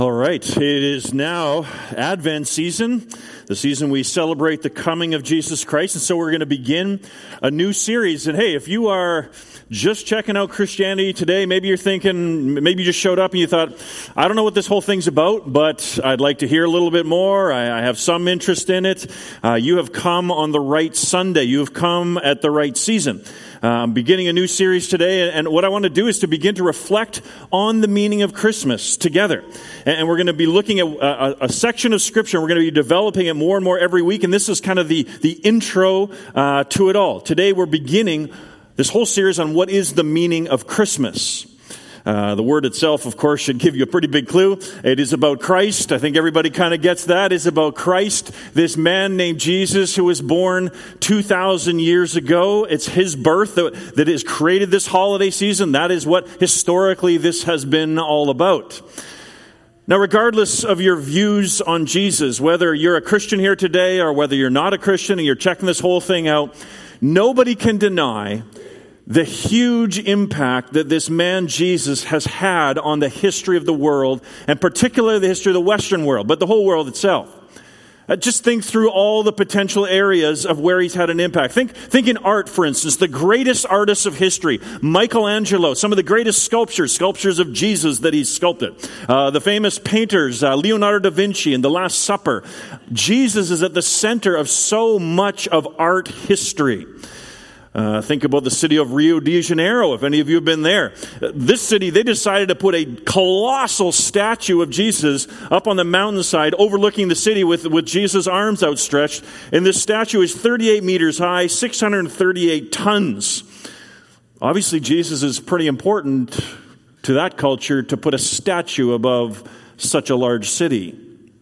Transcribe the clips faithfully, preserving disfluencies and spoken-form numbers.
All right, it is now Advent season, the season we celebrate the coming of Jesus Christ, and so we're going to begin a new series. And hey, if you are just checking out Christianity today, maybe you're thinking, maybe you just showed up and you thought, I don't know what this whole thing's about, but I'd like to hear a little bit more. I, I have some interest in it. Uh, you have come on the right Sunday. You have come at the right season. Um, beginning a new series today, and what I want to do is to begin to reflect on the meaning of Christmas together. And we're going to be looking at a, a section of Scripture, and we're going to be developing it more and more every week, and this is kind of the, the intro uh, to it all. Today we're beginning this whole series on what is the meaning of Christmas. Uh, the word itself, of course, should give you a pretty big clue. It is about Christ. I think everybody kind of gets that. It's about Christ, this man named Jesus who was born two thousand years ago. It's his birth that, that has created this holiday season. That is what historically this has been all about. Now, regardless of your views on Jesus, whether you're a Christian here today or whether you're not a Christian and you're checking this whole thing out, nobody can deny the huge impact that this man Jesus has had on the history of the world, and particularly the history of the Western world, but the whole world itself. Uh, just think through all the potential areas of where he's had an impact. Think, think in art, for instance, the greatest artists of history, Michelangelo, some of the greatest sculptures, sculptures of Jesus that he's sculpted. Uh, the famous painters, uh, Leonardo da Vinci and The Last Supper. Jesus is at the center of so much of art history. Uh, think about the city of Rio de Janeiro, if any of you have been there. This city, they decided to put a colossal statue of Jesus up on the mountainside overlooking the city with, with Jesus' arms outstretched. And this statue is thirty-eight meters high, six hundred thirty-eight tons. Obviously, Jesus is pretty important to that culture to put a statue above such a large city.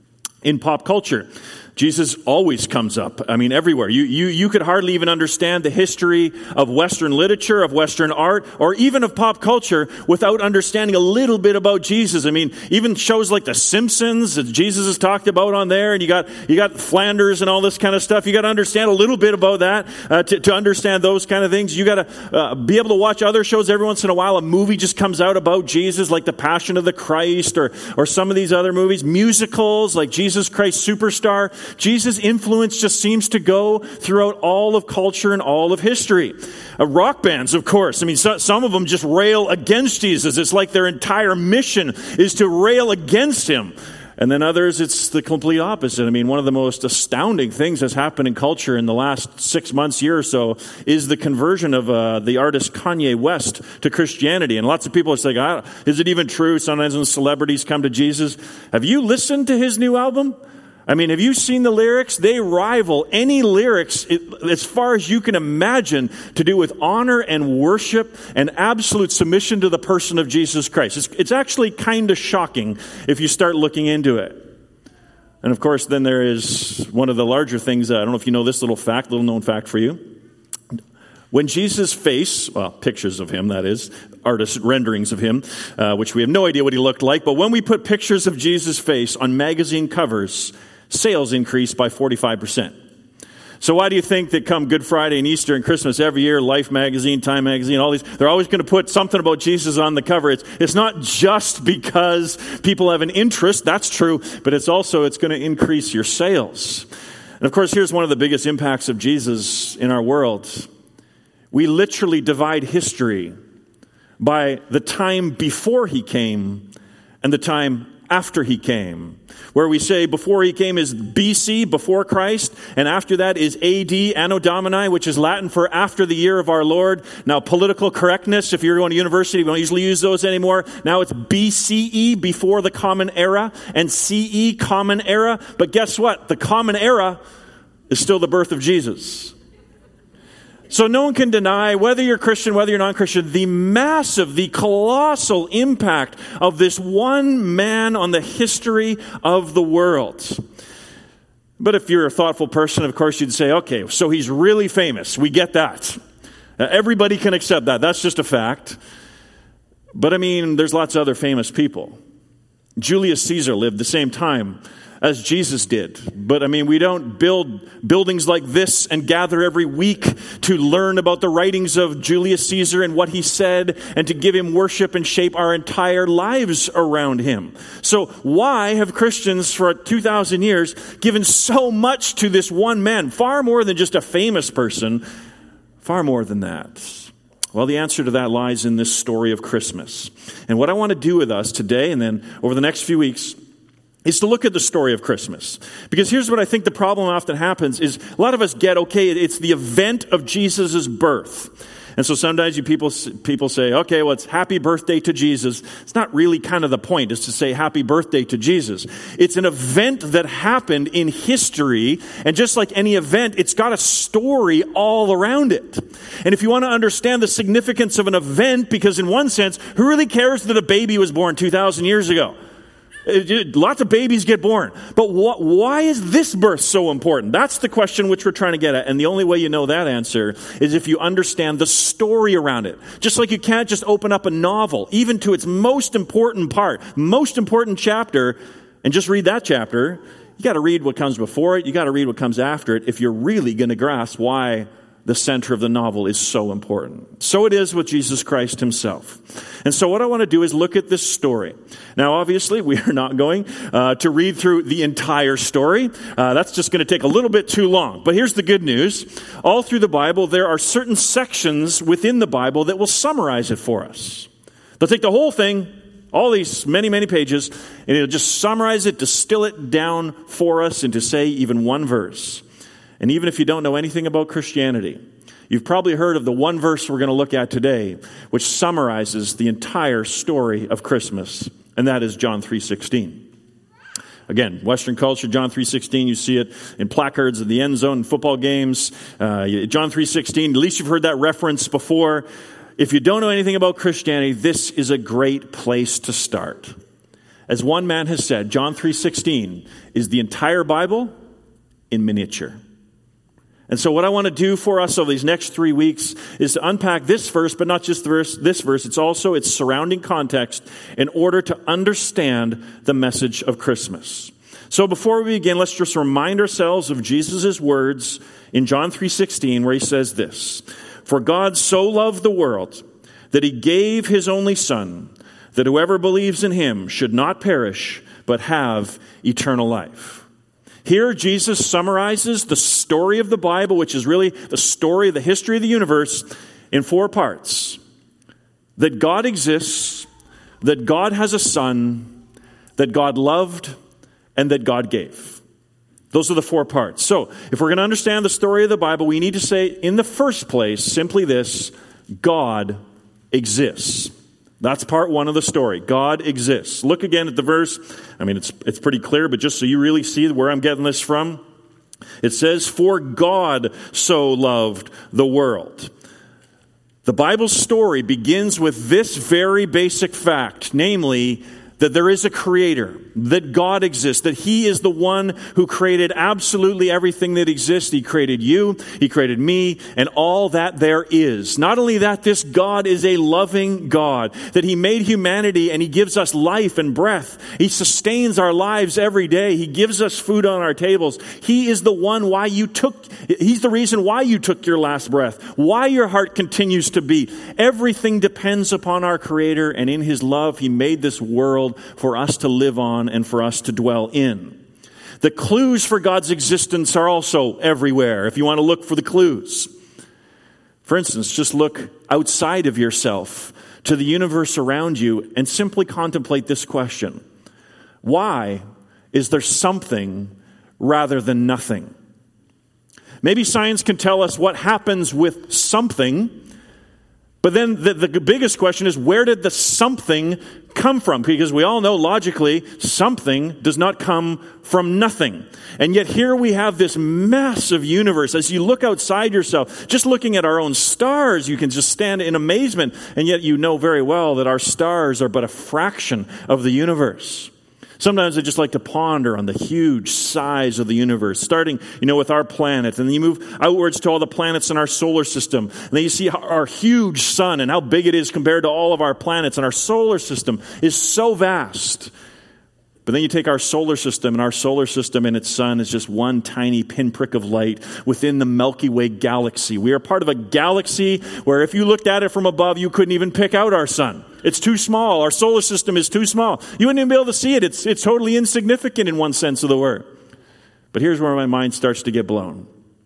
In pop culture, Jesus always comes up. I mean, everywhere. You, you, you could hardly even understand the history of Western literature, of Western art, or even of pop culture without understanding a little bit about Jesus. I mean, even shows like The Simpsons that Jesus is talked about on there, and you got you got Flanders and all this kind of stuff. You got to understand a little bit about that uh, to, to understand those kind of things. You got to uh, be able to watch other shows. Every once in a while, a movie just comes out about Jesus, like The Passion of the Christ, or or some of these other movies. Musicals like Jesus Christ Superstar. Jesus' influence just seems to go throughout all of culture and all of history. Uh, rock bands, of course. I mean, so, some of them just rail against Jesus. It's like their entire mission is to rail against him. And then others, it's the complete opposite. I mean, one of the most astounding things that's happened in culture in the last six months, year or so, is the conversion of uh, the artist Kanye West to Christianity. And lots of people are saying, ah, is it even true? Sometimes when celebrities come to Jesus. Have you listened to his new album? I mean, have you seen the lyrics? They rival any lyrics as far as you can imagine to do with honor and worship and absolute submission to the person of Jesus Christ. It's, it's actually kind of shocking if you start looking into it. And of course, then there is one of the larger things. Uh, I don't know if you know this little fact, little known fact for you. When Jesus' face, well, pictures of him, that is, artist renderings of him, uh, which we have no idea what he looked like, but when we put pictures of Jesus' face on magazine covers, sales increased by forty-five percent. So why do you think that come Good Friday and Easter and Christmas every year, Life magazine, Time magazine, all these, they're always going to put something about Jesus on the cover? It's, it's not just because people have an interest, that's true, but it's also, it's going to increase your sales. And of course, here's one of the biggest impacts of Jesus in our world. We literally divide history by the time before he came and the time after he came. Where we say before he came is B C, before Christ, and after that is A D, Anno Domini, which is Latin for after the year of our Lord. Now, political correctness, if you're going to university, we don't usually use those anymore. Now it's B C E, before the Common Era, and C E, Common Era. But guess what? The Common Era is still the birth of Jesus. So no one can deny, whether you're Christian, whether you're non-Christian, the massive, the colossal impact of this one man on the history of the world. But if you're a thoughtful person, of course, you'd say, okay, so he's really famous. We get that. Everybody can accept that. That's just a fact. But I mean, there's lots of other famous people. Julius Caesar lived the same time as Jesus did. But I mean, we don't build buildings like this and gather every week to learn about the writings of Julius Caesar and what he said and to give him worship and shape our entire lives around him. So why have Christians for two thousand years given so much to this one man? Far more than just a famous person, far more than that. Well, the answer to that lies in this story of Christmas. And what I want to do with us today and then over the next few weeks is to look at the story of Christmas. Because here's what I think the problem often happens is a lot of us get, okay, it's the event of Jesus' birth. And so sometimes you people people say, okay, well, it's happy birthday to Jesus. It's not really kind of the point, is to say happy birthday to Jesus. It's an event that happened in history, and just like any event, it's got a story all around it. And if you want to understand the significance of an event, because in one sense, who really cares that a baby was born two thousand years ago? Lots of babies get born. But wh- why is this birth so important? That's the question which we're trying to get at. And the only way you know that answer is if you understand the story around it. Just like you can't just open up a novel, even to its most important part, most important chapter, and just read that chapter. You got to read what comes before it. You got to read what comes after it if you're really going to grasp why the center of the novel is so important. So it is with Jesus Christ himself. And so what I want to do is look at this story. Now, obviously, we are not going uh, to read through the entire story. Uh, that's just going to take a little bit too long. But here's the good news. All through the Bible, there are certain sections within the Bible that will summarize it for us. They'll take the whole thing, all these many, many pages, and it'll just summarize it, distill it down for us into, say, even one verse. And even if you don't know anything about Christianity, you've probably heard of the one verse we're going to look at today, which summarizes the entire story of Christmas, and that is John three sixteen. Again, Western culture, John three sixteen, you see it in placards at the end zone in football games. Uh, John three sixteen, at least you've heard that reference before. If you don't know anything about Christianity, this is a great place to start. As one man has said, John three sixteen is the entire Bible in miniature. And so what I want to do for us over these next three weeks is to unpack this verse, but not just the verse, this verse. It's also its surrounding context in order to understand the message of Christmas. So before we begin, let's just remind ourselves of Jesus' words in John three sixteen, where he says this: "For God so loved the world that he gave his only Son, that whoever believes in him should not perish, but have eternal life." Here, Jesus summarizes the story of the Bible, which is really the story of the history of the universe, in four parts. That God exists, that God has a Son, that God loved, and that God gave. Those are the four parts. So, if we're going to understand the story of the Bible, we need to say, in the first place, simply this: God exists. That's part one of the story. God exists. Look again at the verse. I mean, it's it's pretty clear, but just so you really see where I'm getting this from, it says, "For God so loved the world." The Bible's story begins with this very basic fact, namely, that there is a creator, that God exists, that he is the one who created absolutely everything that exists. He created you, he created me, and all that there is. Not only that, this God is a loving God, that he made humanity and he gives us life and breath. He sustains our lives every day. He gives us food on our tables. He is the one why you took, he's the reason why you took your last breath, why your heart continues to beat. Everything depends upon our creator, and in his love, he made this world for us to live on and for us to dwell in. The clues for God's existence are also everywhere, if you want to look for the clues. For instance, just look outside of yourself to the universe around you and simply contemplate this question: why is there something rather than nothing? Maybe science can tell us what happens with something, but then the, the biggest question is, where did the something come from? Because we all know logically something does not come from nothing. And yet here we have this massive universe. As you look outside yourself, just looking at our own stars, you can just stand in amazement. And yet you know very well that our stars are but a fraction of the universe. Sometimes I just like to ponder on the huge size of the universe, starting, you know, with our planet. And then you move outwards to all the planets in our solar system. And then you see our huge sun and how big it is compared to all of our planets. And our solar system is so vast. But then you take our solar system, and our solar system and its sun is just one tiny pinprick of light within the Milky Way galaxy. We are part of a galaxy where if you looked at it from above, you couldn't even pick out our sun. It's too small. Our solar system is too small. You wouldn't even be able to see it. It's, it's totally insignificant in one sense of the word. But here's where my mind starts to get blown.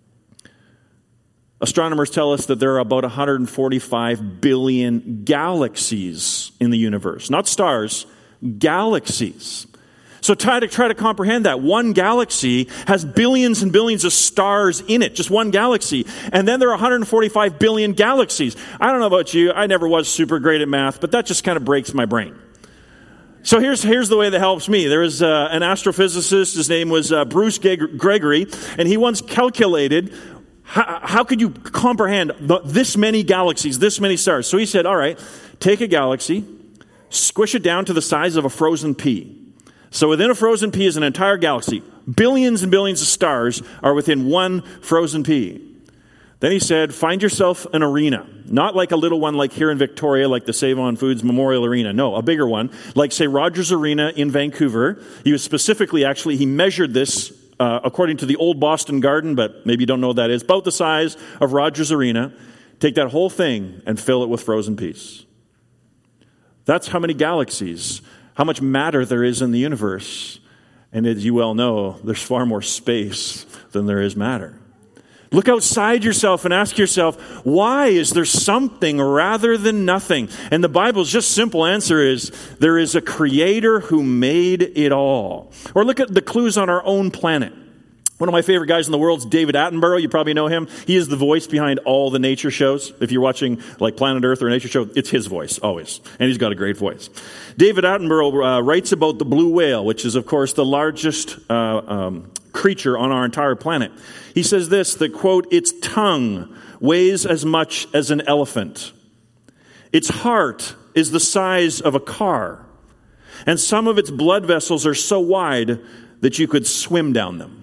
Astronomers tell us that there are about one hundred forty-five billion galaxies in the universe. Not stars, galaxies. So try to try to comprehend that. One galaxy has billions and billions of stars in it, just one galaxy. And then there are one hundred forty-five billion galaxies. I don't know about you, I never was super great at math, but that just kind of breaks my brain. So here's here's the way that helps me. There was uh, an astrophysicist, his name was uh, Bruce Gregory, and he once calculated how, how could you comprehend the, this many galaxies, this many stars. So he said, all right, take a galaxy, squish it down to the size of a frozen pea. So within a frozen pea is an entire galaxy. Billions and billions of stars are within one frozen pea. Then he said, find yourself an arena. Not like a little one like here in Victoria, like the Save-On Foods Memorial Arena. No, a bigger one, like, say, Rogers Arena in Vancouver. He was specifically, actually, he measured this uh, according to the old Boston Garden, but maybe you don't know what that is, about the size of Rogers Arena. Take that whole thing and fill it with frozen peas. That's how many galaxies, how much matter there is in the universe. And as you well know, there's far more space than there is matter. Look outside yourself and ask yourself, why is there something rather than nothing? And the Bible's just simple answer is, there is a creator who made it all. Or look at the clues on our own planet. One of my favorite guys in the world is David Attenborough. You probably know him. He is the voice behind all the nature shows. If you're watching like Planet Earth or a nature show, it's his voice, always. And he's got a great voice. David Attenborough uh, writes about the blue whale, which is, of course, the largest uh, um, creature on our entire planet. He says this, that, quote, its tongue weighs as much as an elephant. Its heart is the size of a car. And some of its blood vessels are so wide that you could swim down them.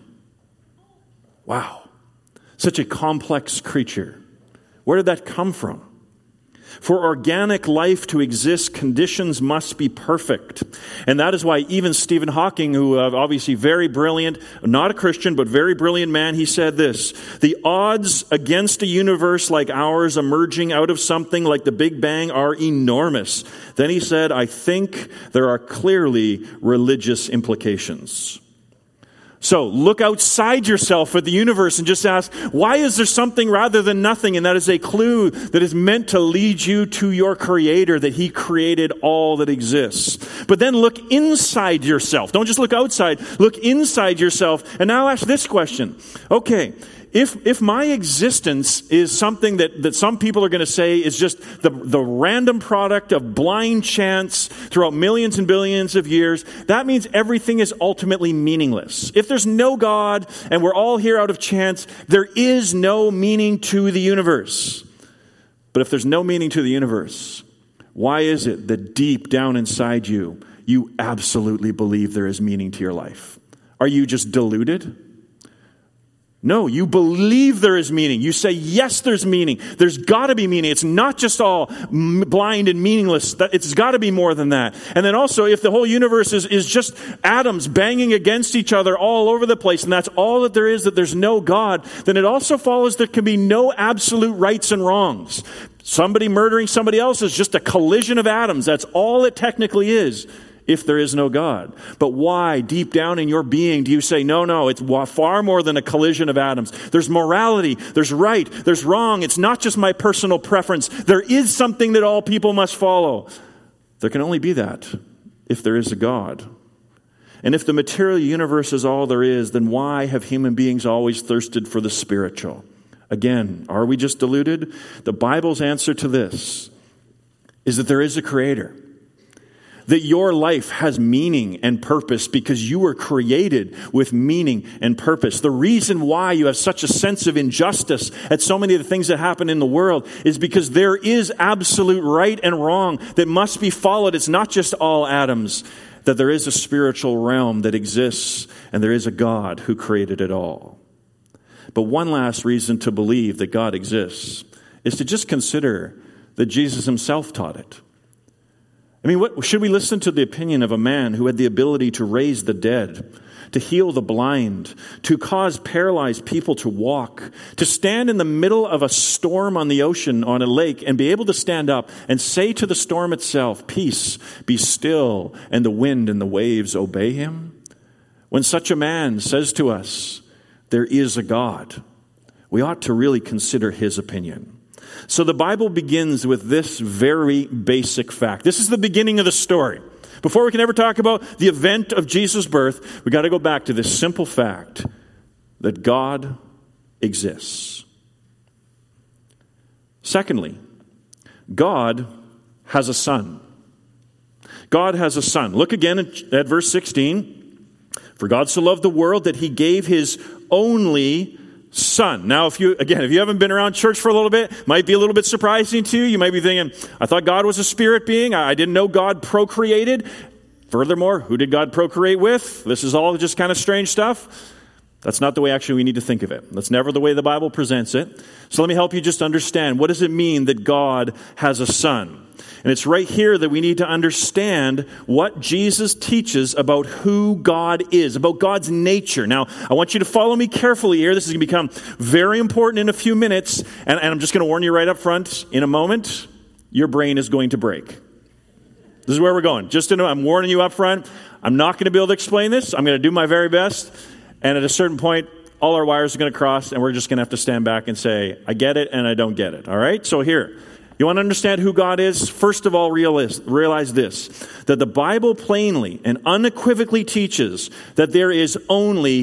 Wow, such a complex creature. Where did that come from? For organic life to exist, conditions must be perfect. And that is why even Stephen Hawking, who uh, obviously very brilliant, not a Christian, but very brilliant man, he said this, the odds against a universe like ours emerging out of something like the Big Bang are enormous. Then he said, I think there are clearly religious implications. So look outside yourself at the universe and just ask, why is there something rather than nothing? And that is a clue that is meant to lead you to your Creator, that He created all that exists. But then look inside yourself. Don't just look outside. Look inside yourself. And now ask this question. Okay, if if my existence is something that, that some people are going to say is just the, the random product of blind chance throughout millions and billions of years, that means everything is ultimately meaningless. If there's no God and we're all here out of chance, there is no meaning to the universe. But if there's no meaning to the universe, why is it that deep down inside you, you absolutely believe there is meaning to your life? Are you just deluded? No, you believe there is meaning. You say, yes, there's meaning. There's got to be meaning. It's not just all m- blind and meaningless. It's got to be more than that. And then also, if the whole universe is, is just atoms banging against each other all over the place, and that's all that there is, that there's no God, then it also follows there can be no absolute rights and wrongs. Somebody murdering somebody else is just a collision of atoms. That's all it technically is. If there is no God. But why, deep down in your being, do you say, no, no, it's far more than a collision of atoms. There's morality, there's right, there's wrong. It's not just my personal preference. There is something that all people must follow. There can only be that if there is a God. And if the material universe is all there is, then why have human beings always thirsted for the spiritual? Again, are we just deluded? The Bible's answer to this is that there is a Creator. That your life has meaning and purpose because you were created with meaning and purpose. The reason why you have such a sense of injustice at so many of the things that happen in the world is because there is absolute right and wrong that must be followed. It's not just all atoms, that there is a spiritual realm that exists and there is a God who created it all. But one last reason to believe that God exists is to just consider that Jesus himself taught it. I mean, what, should we listen to the opinion of a man who had the ability to raise the dead, to heal the blind, to cause paralyzed people to walk, to stand in the middle of a storm on the ocean, on a lake, and be able to stand up and say to the storm itself, "Peace, be still," and the wind and the waves obey him? When such a man says to us, there is a God, we ought to really consider his opinion. So the Bible begins with this very basic fact. This is the beginning of the story. Before we can ever talk about the event of Jesus' birth, we've got to go back to this simple fact that God exists. Secondly, God has a son. God has a son. Look again at verse sixteen. For God so loved the world that he gave his only son. Now, if you, again, if you haven't been around church for a little bit, might be a little bit surprising to you. You might be thinking, I thought God was a spirit being. I didn't know God procreated. Furthermore, who did God procreate with? This is all just kind of strange stuff. That's not the way actually we need to think of it. That's never the way the Bible presents it. So let me help you just understand. What does it mean that God has a son? And it's right here that we need to understand what Jesus teaches about who God is, about God's nature. Now, I want you to follow me carefully here. This is going to become very important in a few minutes. And, and I'm just going to warn you right up front. In a moment, your brain is going to break. This is where we're going. Just to know, I'm warning you up front. I'm not going to be able to explain this. I'm going to do my very best. And at a certain point, all our wires are going to cross, and we're just going to have to stand back and say, I get it and I don't get it. All right? So here. You want to understand who God is? First of all, realize, realize this, that the Bible plainly and unequivocally teaches that there is only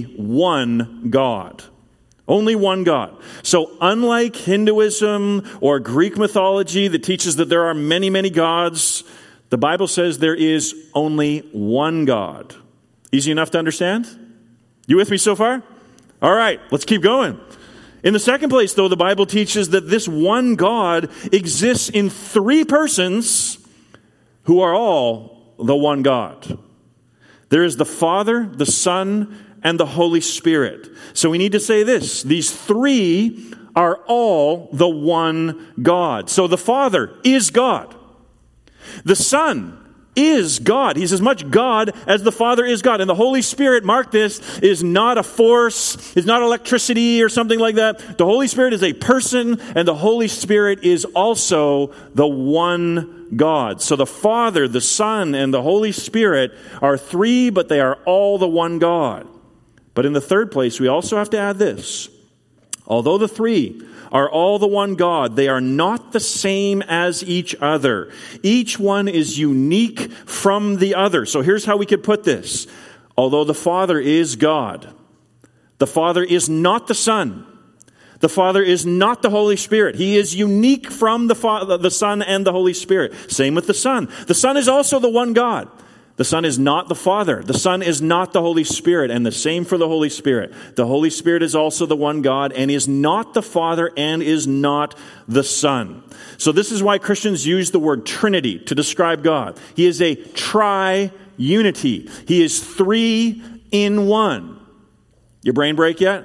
one God. Only one God. So unlike Hinduism or Greek mythology that teaches that there are many, many gods, the Bible says there is only one God. Easy enough to understand? You with me so far? All right, let's keep going. In the second place, though, the Bible teaches that this one God exists in three persons who are all the one God. There is the Father, the Son, and the Holy Spirit. So we need to say this. These three are all the one God. So the Father is God. The Son is God. He's as much God as the Father is God. And the Holy Spirit, mark this, is not a force, is not electricity or something like that. The Holy Spirit is a person, and the Holy Spirit is also the one God. So the Father, the Son, and the Holy Spirit are three, but they are all the one God. But in the third place, we also have to add this. Although the three are all the one God, they are not the same as each other. Each one is unique from the other. So here's how we could put this. Although the Father is God, the Father is not the Son. The Father is not the Holy Spirit. He is unique from the Father, the Son and the Holy Spirit. Same with the Son. The Son is also the one God. The Son is not the Father. The Son is not the Holy Spirit. And the same for the Holy Spirit. The Holy Spirit is also the one God and is not the Father and is not the Son. So this is why Christians use the word Trinity to describe God. He is a tri-unity. He is three in one. Your brain break yet?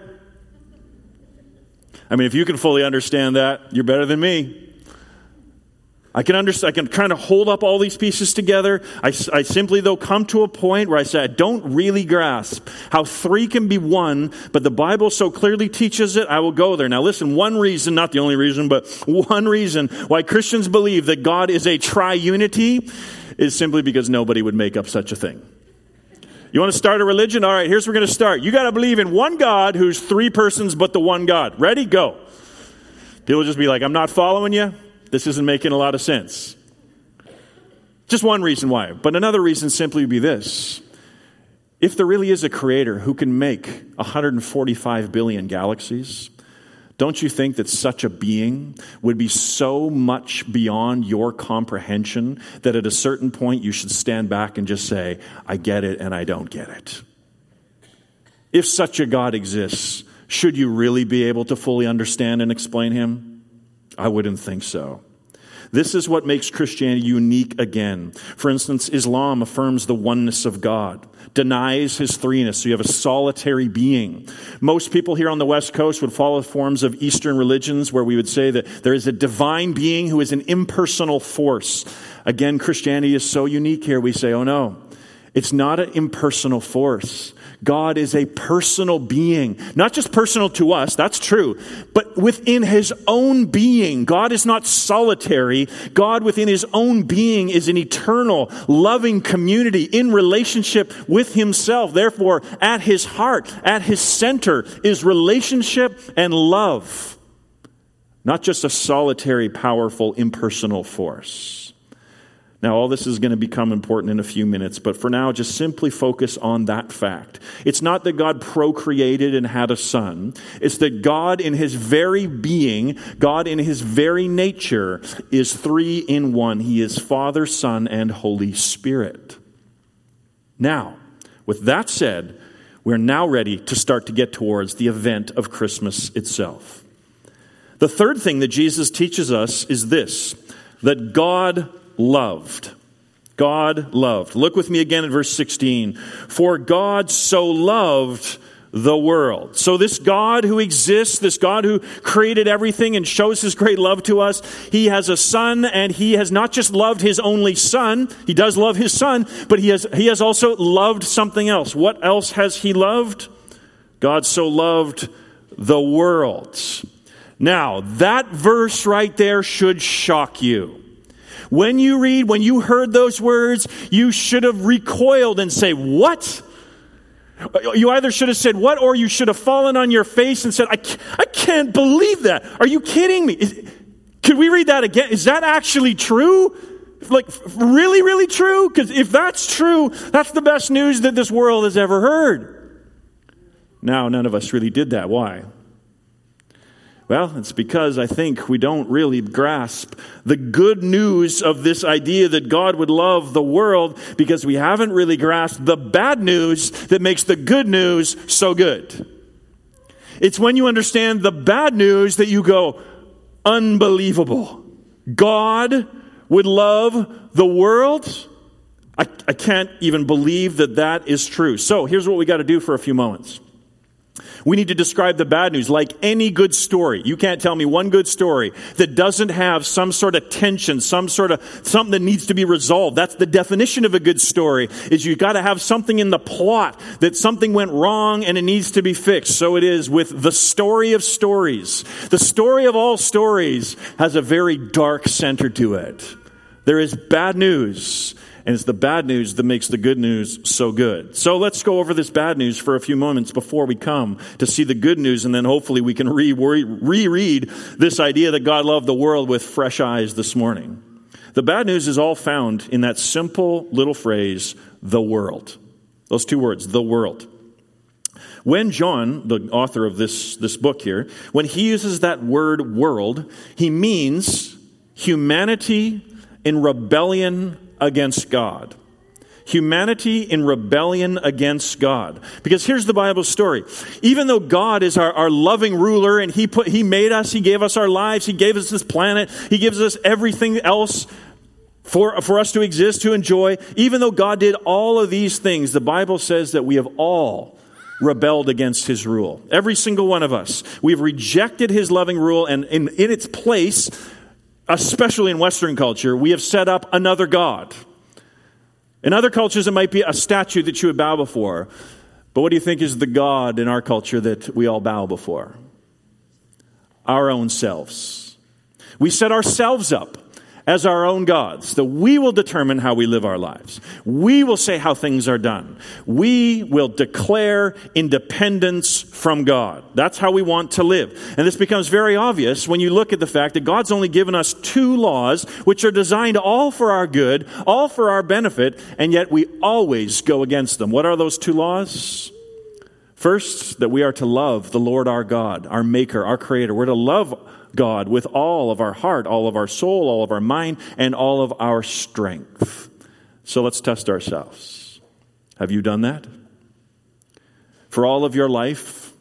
I mean, if you can fully understand that, you're better than me. I can understand, I can kind of hold up all these pieces together. I, I simply, though, come to a point where I say, I don't really grasp how three can be one, but the Bible so clearly teaches it, I will go there. Now listen, one reason, not the only reason, but one reason why Christians believe that God is a tri-unity is simply because nobody would make up such a thing. You want to start a religion? All right, here's where we're going to start. You got to believe in one God who's three persons, but the one God. Ready? Go. People just be like, I'm not following you. This isn't making a lot of sense. Just one reason why. But another reason simply would be this. If there really is a creator who can make one hundred forty-five billion galaxies, don't you think that such a being would be so much beyond your comprehension that at a certain point you should stand back and just say, I get it and I don't get it? If such a God exists, should you really be able to fully understand and explain him? I wouldn't think so. This is what makes Christianity unique again. For instance, Islam affirms the oneness of God, denies his threeness, so you have a solitary being. Most people here on the West Coast would follow forms of Eastern religions where we would say that there is a divine being who is an impersonal force. Again, Christianity is so unique here, we say, oh no, it's not an impersonal force. God is a personal being, not just personal to us, that's true, but within his own being. God is not solitary. God within his own being is an eternal, loving community in relationship with himself. Therefore, at his heart, at his center is relationship and love, not just a solitary, powerful, impersonal force. Now, all this is going to become important in a few minutes, but for now, just simply focus on that fact. It's not that God procreated and had a son. It's that God in his very being, God in his very nature, is three in one. He is Father, Son, and Holy Spirit. Now, with that said, we're now ready to start to get towards the event of Christmas itself. The third thing that Jesus teaches us is this, that God loved. God loved. Look with me again at verse sixteen. For God so loved the world. So this God who exists, this God who created everything and shows his great love to us, he has a son, and he has not just loved his only son. He does love his son, but he has, he has also loved something else. What else has he loved? God so loved the world. Now, that verse right there should shock you. When you read, when you heard those words, you should have recoiled and say, what? You either should have said, what? Or you should have fallen on your face and said, I can't, I can't believe that. Are you kidding me? Is, could we read that again? Is that actually true? Like, really, really true? Because if that's true, that's the best news that this world has ever heard. Now, none of us really did that. Why? Well, it's because I think we don't really grasp the good news of this idea that God would love the world, because we haven't really grasped the bad news that makes the good news so good. It's when you understand the bad news that you go, unbelievable. God would love the world? I, I can't even believe that that is true. So here's what we got to do for a few moments. We need to describe the bad news like any good story. You can't tell me one good story that doesn't have some sort of tension, some sort of something that needs to be resolved. That's the definition of a good story, is you've got to have something in the plot that something went wrong and it needs to be fixed. So it is with the story of stories. The story of all stories has a very dark center to it. There is bad news. And it's the bad news that makes the good news so good. So let's go over this bad news for a few moments before we come to see the good news. And then hopefully we can re- reread this idea that God loved the world with fresh eyes this morning. The bad news is all found in that simple little phrase, the world. Those two words, the world. When John, the author of this, this book here, when he uses that word world, he means humanity in rebellion against God. Humanity in rebellion against God. Because here's the Bible story. Even though God is our, our loving ruler, and he put, he made us, he gave us our lives, he gave us this planet, he gives us everything else for, for us to exist, to enjoy. Even though God did all of these things, the Bible says that we have all rebelled against his rule. Every single one of us. We've rejected his loving rule, and in, in its place, especially in Western culture, we have set up another god. In other cultures, it might be a statue that you would bow before. But what do you think is the god in our culture that we all bow before? Our own selves. We set ourselves up as our own gods, that we will determine how we live our lives. We will say how things are done. We will declare independence from God. That's how we want to live. And this becomes very obvious when you look at the fact that God's only given us two laws, which are designed all for our good, all for our benefit, and yet we always go against them. What are those two laws? First, that we are to love the Lord our God, our Maker, our Creator. We're to love God with all of our heart, all of our soul, all of our mind, and all of our strength. So let's test ourselves. Have you done that? For all of your life,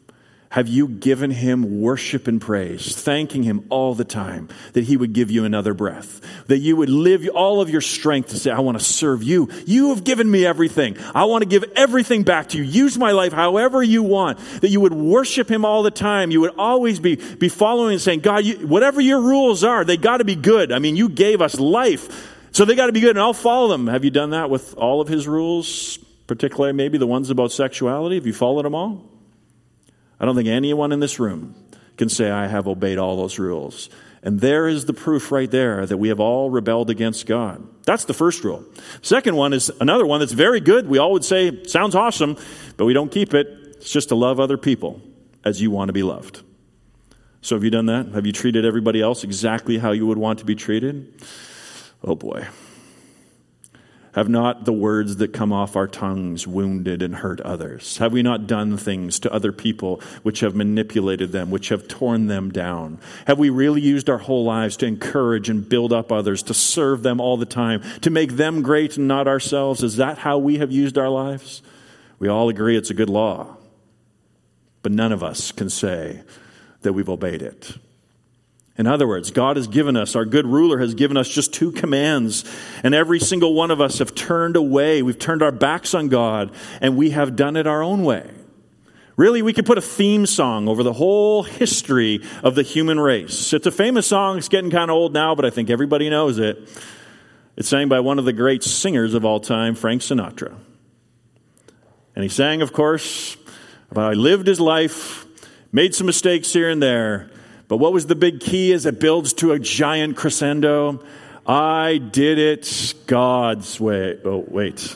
Have you given him worship and praise, thanking him all the time that he would give you another breath, that you would live all of your strength to say, I want to serve you. You have given me everything. I want to give everything back to you. Use my life however you want, that you would worship him all the time. You would always be, be following and saying, God, you, whatever your rules are, they got to be good. I mean, you gave us life, so they got to be good, and I'll follow them. Have you done that with all of his rules, particularly maybe the ones about sexuality? Have you followed them all? I don't think anyone in this room can say, I have obeyed all those rules. And there is the proof right there that we have all rebelled against God. That's the first rule. Second one is another one that's very good. We all would say, sounds awesome, but we don't keep it. It's just to love other people as you want to be loved. So have you done that? Have you treated everybody else exactly how you would want to be treated? Oh boy. Have not the words that come off our tongues wounded and hurt others? Have we not done things to other people which have manipulated them, which have torn them down? Have we really used our whole lives to encourage and build up others, to serve them all the time, to make them great and not ourselves? Is that how we have used our lives? We all agree it's a good law, but none of us can say that we've obeyed it. In other words, God has given us, our good ruler has given us just two commands, and every single one of us have turned away. We've turned our backs on God, and we have done it our own way. Really, we could put a theme song over the whole history of the human race. It's a famous song. It's getting kind of old now, but I think everybody knows it. It's sang by one of the great singers of all time, Frank Sinatra. And he sang, of course, about how he lived his life, made some mistakes here and there, but what was the big key as it builds to a giant crescendo? I did it God's way. Oh, wait.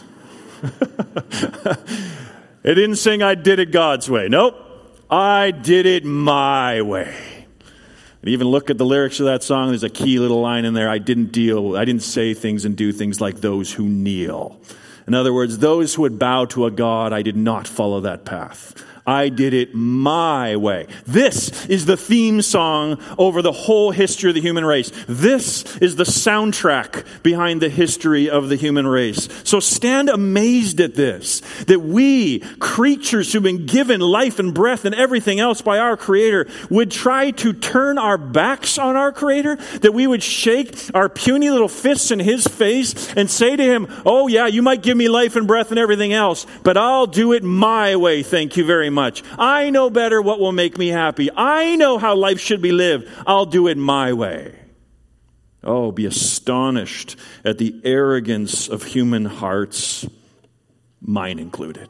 It didn't sing, I did it God's way. Nope. I did it my way. And even look at the lyrics of that song. There's a key little line in there. I didn't deal, I didn't say things and do things like those who kneel. In other words, those who would bow to a God, I did not follow that path. I did it my way. This is the theme song over the whole history of the human race. This is the soundtrack behind the history of the human race. So stand amazed at this, that we, creatures who've been given life and breath and everything else by our Creator, would try to turn our backs on our Creator, that we would shake our puny little fists in His face and say to Him, oh yeah, you might give me life and breath and everything else, but I'll do it my way, thank you very much. Much. I know better what will make me happy. I know how life should be lived. I'll do it my way. Oh, be astonished at the arrogance of human hearts, mine included.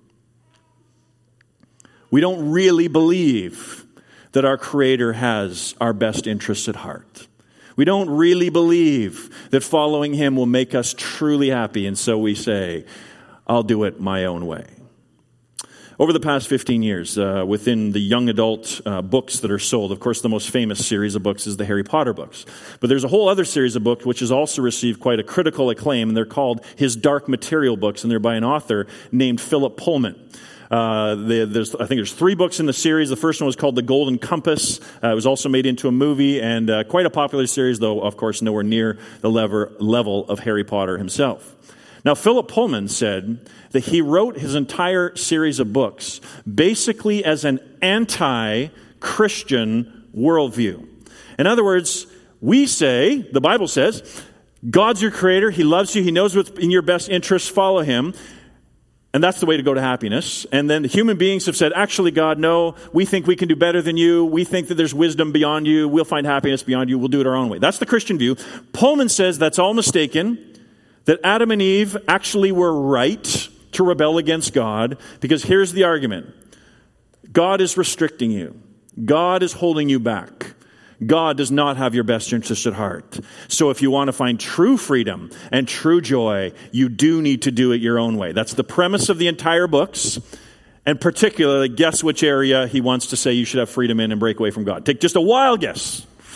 We don't really believe that our Creator has our best interests at heart. We don't really believe that following Him will make us truly happy, and so we say, I'll do it my own way. Over the past fifteen years, uh, within the young adult uh, books that are sold, of course, the most famous series of books is the Harry Potter books. But there's a whole other series of books which has also received quite a critical acclaim, and they're called His Dark Material books, and they're by an author named Philip Pullman. Uh, there's, I think there's three books in the series. The first one was called The Golden Compass. Uh, it was also made into a movie, and uh, quite a popular series, though, of course, nowhere near the lever, level of Harry Potter himself. Now, Philip Pullman said that he wrote his entire series of books basically as an anti-Christian worldview. In other words, we say, the Bible says, God's your creator, He loves you, He knows what's in your best interest, follow Him, and that's the way to go to happiness. And then the human beings have said, actually, God, no, we think we can do better than you, we think that there's wisdom beyond you, we'll find happiness beyond you, we'll do it our own way. That's the Christian view. Pullman says that's all mistaken, that Adam and Eve actually were right to rebel against God, because here's the argument. God is restricting you. God is holding you back. God does not have your best interest at heart. So if you want to find true freedom and true joy, you do need to do it your own way. That's the premise of the entire books. And particularly, guess which area he wants to say you should have freedom in and break away from God. Take just a wild guess.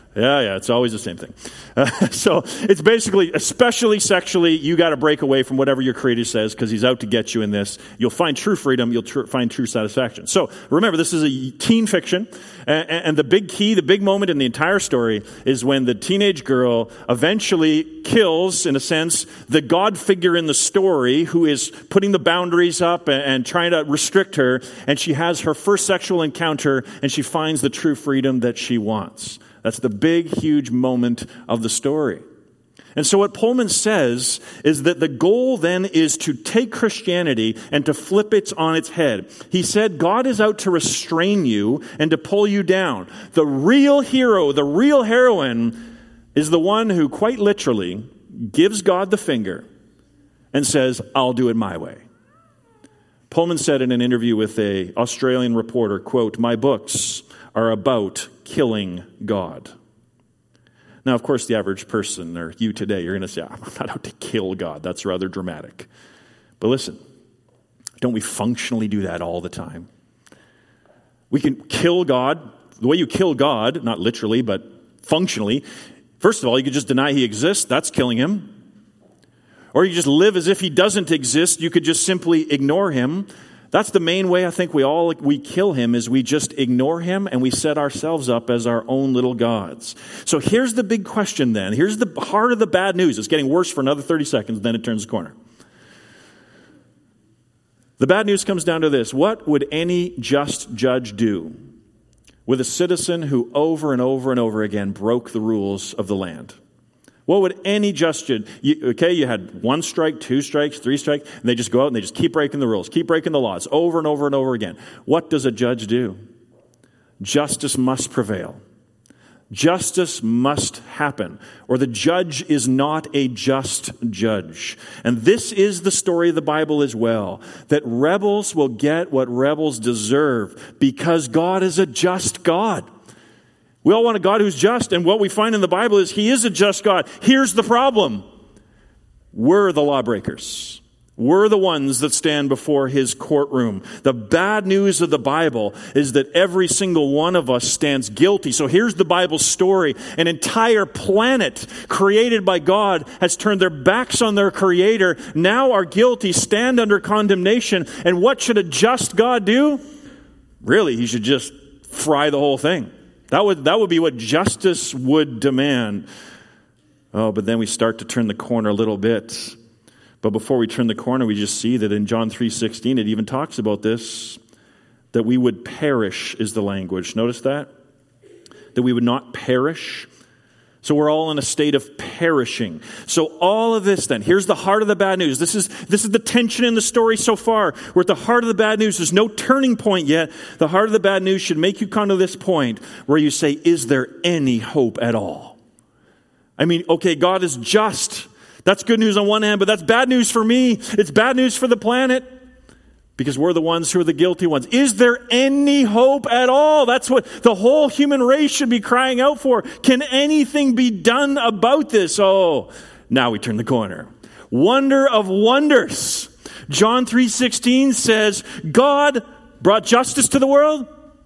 Yeah, yeah, it's always the same thing. Uh, so it's basically, especially sexually, you got to break away from whatever your creator says because he's out to get you in this. You'll find true freedom. You'll tr- find true satisfaction. So remember, this is a teen fiction. And, and the big key, the big moment in the entire story is when the teenage girl eventually kills, in a sense, the God figure in the story who is putting the boundaries up and, and trying to restrict her. And she has her first sexual encounter and she finds the true freedom that she wants. That's the big, huge moment of the story. And so what Pullman says is that the goal then is to take Christianity and to flip it on its head. He said God is out to restrain you and to pull you down. The real hero, the real heroine, is the one who quite literally gives God the finger and says, I'll do it my way. Pullman said in an interview with an Australian reporter, quote, my books are about killing God. Now, of course, the average person, or you today, you're going to say, I'm not out to kill God. That's rather dramatic. But listen, don't we functionally do that all the time? We can kill God. The way you kill God, not literally, but functionally, first of all, you could just deny he exists. That's killing him. Or you just live as if he doesn't exist. You could just simply ignore him. That's the main way I think we all, we kill him, is we just ignore him and we set ourselves up as our own little gods. So here's the big question then. Here's the heart of the bad news. It's getting worse for another thirty seconds, then it turns the corner. The bad news comes down to this. What would any just judge do with a citizen who over and over and over again broke the rules of the land? What would any just judge? You, okay, you had one strike, two strikes, three strikes, and they just go out and they just keep breaking the rules, keep breaking the laws over and over and over again. What does a judge do? Justice must prevail. Justice must happen, or the judge is not a just judge. And this is the story of the Bible as well, that rebels will get what rebels deserve because God is a just God. We all want a God who's just, and what we find in the Bible is he is a just God. Here's the problem. We're the lawbreakers. We're the ones that stand before his courtroom. The bad news of the Bible is that every single one of us stands guilty. So here's the Bible story. An entire planet created by God has turned their backs on their Creator, now are guilty, stand under condemnation. And what should a just God do? Really, he should just fry the whole thing. That would that would be what justice would demand. Oh, but then we start to turn the corner a little bit. But before we turn the corner, we just see that in John three sixteen, it even talks about this, that we would perish is the language. Notice that? That we would not perish. So we're all in a state of perishing. So all of this then, here's the heart of the bad news. This is this is the tension in the story so far. We're at the heart of the bad news. There's no turning point yet. The heart of the bad news should make you come to this point where you say, is there any hope at all? I mean, okay, God is just. That's good news on one hand, but that's bad news for me. It's bad news for the planet. Because we're the ones who are the guilty ones. Is there any hope at all? That's what the whole human race should be crying out for. Can anything be done about this? Oh, now we turn the corner. Wonder of wonders. John three sixteen says, God brought justice to the world.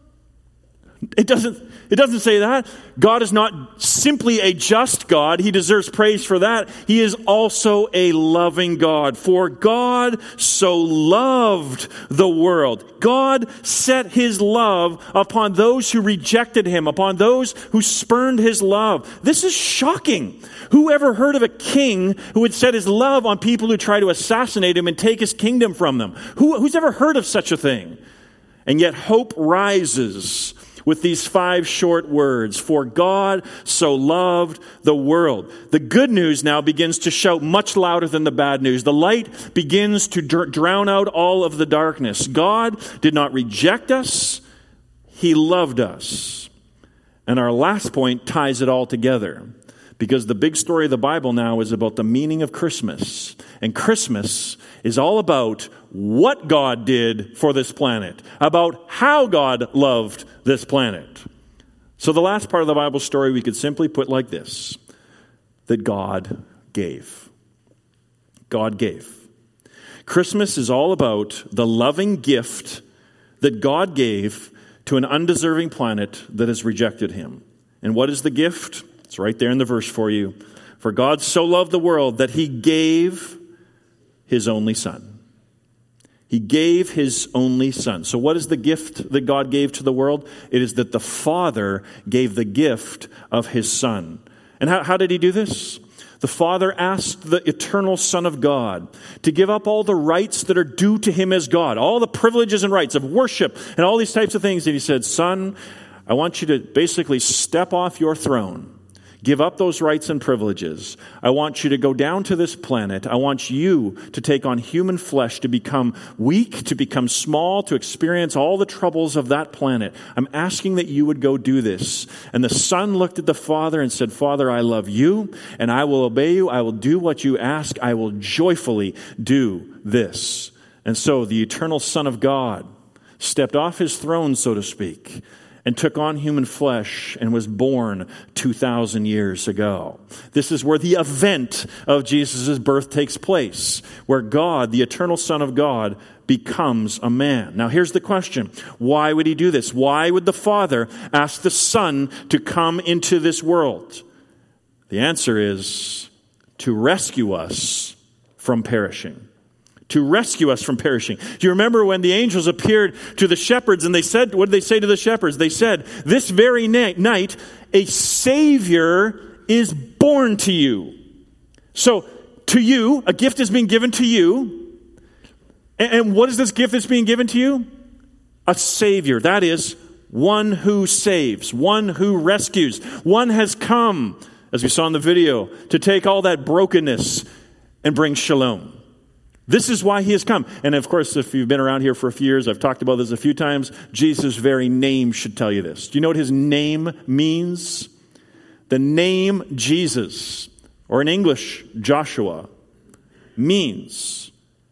It doesn't, it doesn't say that. God is not simply a just God. He deserves praise for that. He is also a loving God. For God so loved the world. God set his love upon those who rejected him, upon those who spurned his love. This is shocking. Who ever heard of a king who would set his love on people who try to assassinate him and take his kingdom from them? Who, who's ever heard of such a thing? And yet hope rises with these five short words. For God so loved the world. The good news now begins to shout much louder than the bad news. The light begins to dr- drown out all of the darkness. God did not reject us. He loved us. And our last point ties it all together. Because the big story of the Bible now is about the meaning of Christmas. And Christmas is all about what God did for this planet, about how God loved this planet. So the last part of the Bible story we could simply put like this, that God gave. God gave. Christmas is all about the loving gift that God gave to an undeserving planet that has rejected him. And what is the gift? It's right there in the verse for you. For God so loved the world that he gave his only Son. He gave his only Son. So what is the gift that God gave to the world? It is that the Father gave the gift of his Son. And how, how did he do this? The Father asked the eternal Son of God to give up all the rights that are due to him as God, all the privileges and rights of worship and all these types of things. And he said, Son, I want you to basically step off your throne. Give up those rights and privileges. I want you to go down to this planet. I want you to take on human flesh, to become weak, to become small, to experience all the troubles of that planet. I'm asking that you would go do this. And the Son looked at the Father and said, Father, I love you, and I will obey you. I will do what you ask. I will joyfully do this. And so the eternal Son of God stepped off his throne, so to speak, and took on human flesh and was born two thousand years ago. This is where the event of Jesus' birth takes place, where God, the eternal Son of God, becomes a man. Now here's the question. Why would he do this? Why would the Father ask the Son to come into this world? The answer is to rescue us from perishing. To rescue us from perishing. Do you remember when the angels appeared to the shepherds and they said, what did they say to the shepherds? They said, this very na- night, a Savior is born to you. So, to you, a gift is being given to you. And, and what is this gift that's being given to you? A Savior. That is, one who saves, one who rescues. One has come, as we saw in the video, to take all that brokenness and bring shalom. This is why he has come. And of course, if you've been around here for a few years, I've talked about this a few times, Jesus' very name should tell you this. Do you know what his name means? The name Jesus, or in English, Joshua, means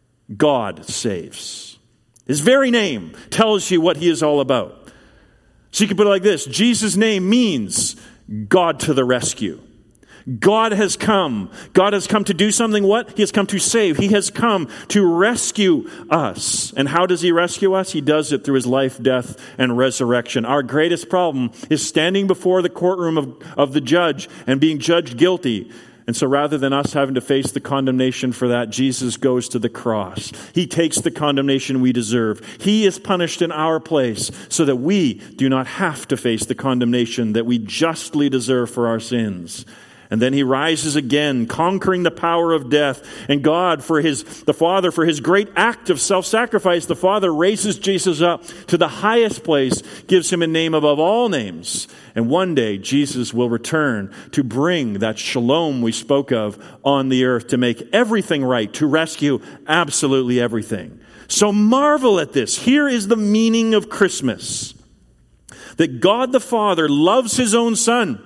God saves. His very name tells you what he is all about. So you can put it like this. Jesus' name means God to the rescue. God has come. God has come to do something. What? He has come to save. He has come to rescue us. And how does he rescue us? He does it through his life, death, and resurrection. Our greatest problem is standing before the courtroom of, of the judge and being judged guilty. And so rather than us having to face the condemnation for that, Jesus goes to the cross. He takes the condemnation we deserve. He is punished in our place so that we do not have to face the condemnation that we justly deserve for our sins. And then he rises again, conquering the power of death. And God, for his, the Father, for his great act of self-sacrifice, the Father raises Jesus up to the highest place, gives him a name above all names. And one day, Jesus will return to bring that shalom we spoke of on the earth, to make everything right, to rescue absolutely everything. So marvel at this. Here is the meaning of Christmas. That God the Father loves his own Son.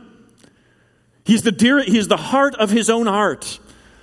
He's the dear, he is the heart of his own heart.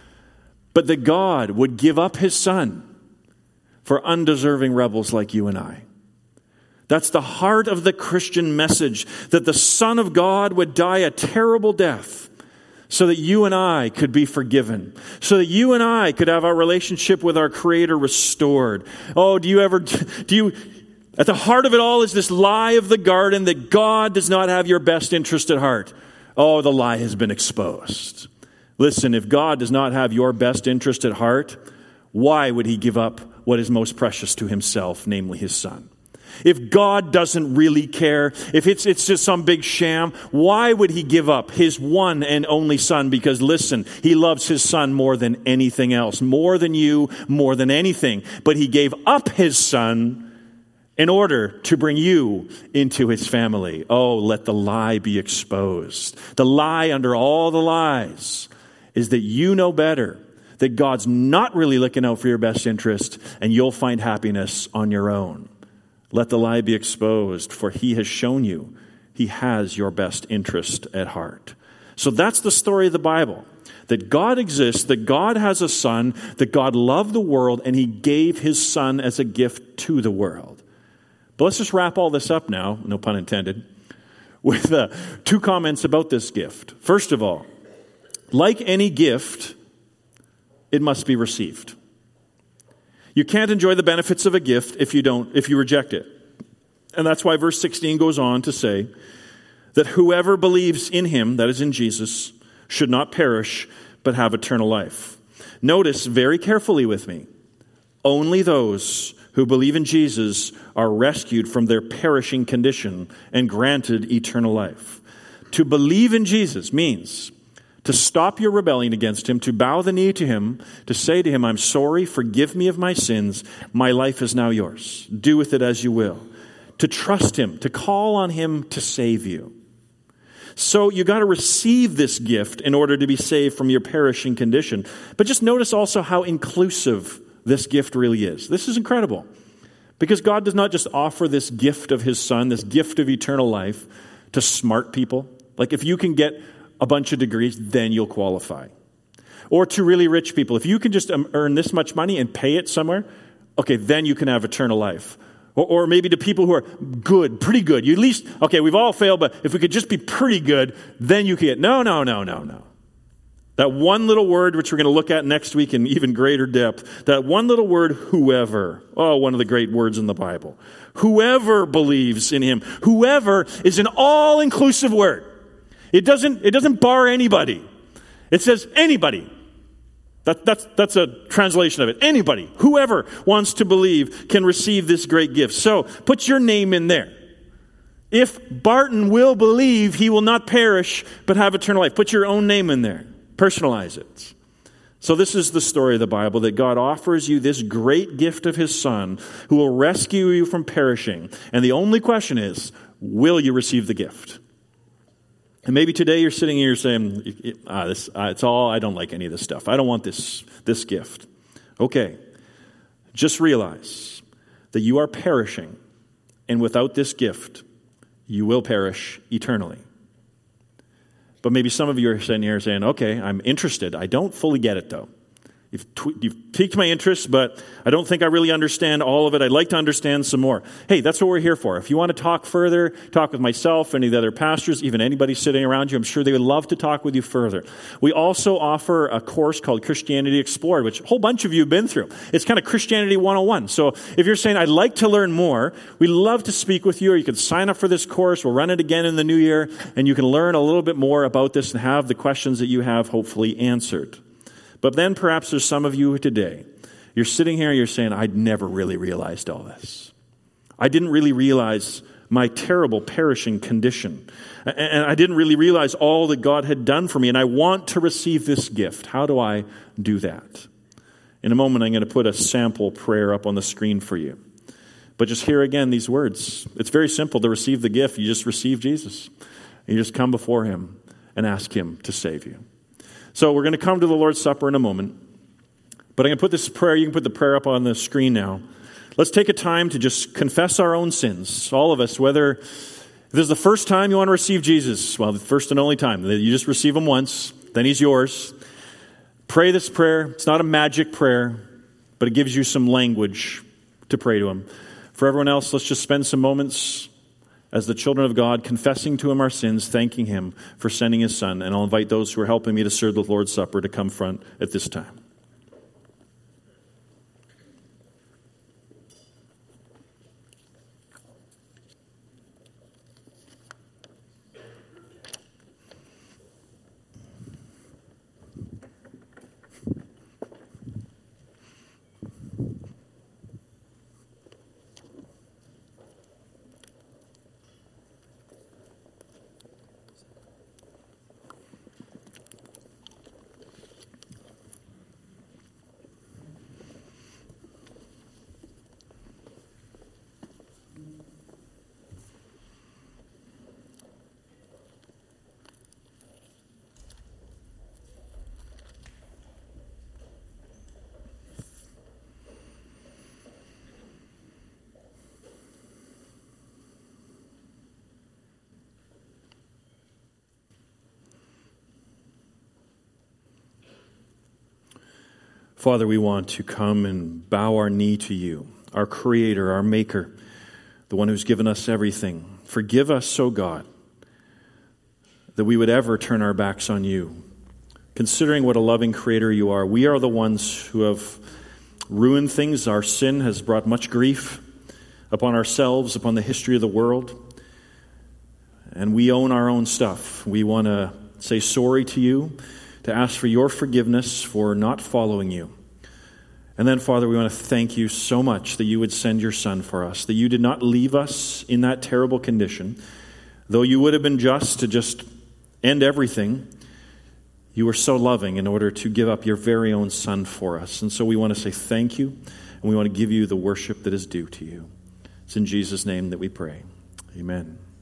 But that God would give up his Son for undeserving rebels like you and I. That's the heart of the Christian message, that the Son of God would die a terrible death so that you and I could be forgiven, so that you and I could have our relationship with our Creator restored. Oh, do you ever, do you, at the heart of it all is this lie of the garden that God does not have your best interest at heart. Oh, the lie has been exposed. Listen, if God does not have your best interest at heart, why would he give up what is most precious to himself, namely his Son? If God doesn't really care, if it's it's just some big sham, why would he give up his one and only Son? Because listen, he loves his Son more than anything else, more than you, more than anything. But he gave up his Son in order to bring you into his family. Oh, let the lie be exposed. The lie under all the lies is that you know better, that God's not really looking out for your best interest, and you'll find happiness on your own. Let the lie be exposed, for he has shown you he has your best interest at heart. So that's the story of the Bible. That God exists, that God has a Son, that God loved the world, and he gave his Son as a gift to the world. But let's just wrap all this up now, no pun intended, with uh, two comments about this gift. First of all, like any gift, it must be received. You can't enjoy the benefits of a gift if you don't, if you reject it. And that's why verse sixteen goes on to say that whoever believes in him, that is in Jesus, should not perish, but have eternal life. Notice very carefully with me, only those who believe in Jesus are rescued from their perishing condition and granted eternal life. To believe in Jesus means to stop your rebelling against him, to bow the knee to him, to say to him, I'm sorry, forgive me of my sins, my life is now yours. Do with it as you will. To trust him, to call on him to save you. So you got to receive this gift in order to be saved from your perishing condition. But just notice also how inclusive this gift really is. This is incredible. Because God does not just offer this gift of his Son, this gift of eternal life, to smart people. Like if you can get a bunch of degrees, then you'll qualify. Or to really rich people. If you can just earn this much money and pay it somewhere, okay, then you can have eternal life. Or, or maybe to people who are good, pretty good. You at least, okay, we've all failed, but if we could just be pretty good, then you can get, no, no, no, no, no. That one little word, which we're going to look at next week in even greater depth, that one little word, whoever. Oh, one of the great words in the Bible. Whoever believes in him. Whoever is an all-inclusive word. It doesn't, it doesn't bar anybody. It says anybody. That, that's, that's a translation of it. Anybody, whoever wants to believe can receive this great gift. So put your name in there. If Barton will believe, he will not perish, but have eternal life. Put your own name in there. Personalize it. So this is the story of the Bible, that God offers you this great gift of his Son who will rescue you from perishing. And the only question is, will you receive the gift? And maybe today you're sitting here saying, ah, this, uh, it's all, I don't like any of this stuff. I don't want this, this gift. Okay, just realize that you are perishing, and without this gift, you will perish eternally. But maybe some of you are sitting here saying, okay, I'm interested. I don't fully get it, though. You've, tw- you've piqued my interest, but I don't think I really understand all of it. I'd like to understand some more. Hey, that's what we're here for. If you want to talk further, talk with myself, any of the other pastors, even anybody sitting around you, I'm sure they would love to talk with you further. We also offer a course called Christianity Explored, which a whole bunch of you have been through. It's kind of Christianity one oh one. So if you're saying, I'd like to learn more, we'd love to speak with you, or you can sign up for this course. We'll run it again in the new year, and you can learn a little bit more about this and have the questions that you have hopefully answered. But then perhaps there's some of you today, you're sitting here, you're saying, I'd never really realized all this. I didn't really realize my terrible perishing condition. And I didn't really realize all that God had done for me. And I want to receive this gift. How do I do that? In a moment, I'm going to put a sample prayer up on the screen for you. But just hear again these words. It's very simple to receive the gift. You just receive Jesus. You just come before him and ask him to save you. So we're going to come to the Lord's Supper in a moment. But I'm going to put this prayer, you can put the prayer up on the screen now. Let's take a time to just confess our own sins. All of us, whether if this is the first time you want to receive Jesus, well, the first and only time. You just receive him once, then he's yours. Pray this prayer. It's not a magic prayer, but it gives you some language to pray to him. For everyone else, let's just spend some moments as the children of God, confessing to him our sins, thanking him for sending his Son. And I'll invite those who are helping me to serve the Lord's Supper to come front at this time. Father, we want to come and bow our knee to you, our Creator, our Maker, the one who's given us everything. Forgive us, O God, that we would ever turn our backs on you. Considering what a loving Creator you are, we are the ones who have ruined things. Our sin has brought much grief upon ourselves, upon the history of the world. and we own our own stuff. We want to say sorry to you, to ask for your forgiveness for not following you. And then, Father, we want to thank you so much that you would send your Son for us, that you did not leave us in that terrible condition. Though you would have been just to just end everything, you were so loving in order to give up your very own Son for us. And so we want to say thank you, and we want to give you the worship that is due to you. It's in Jesus' name that we pray. Amen.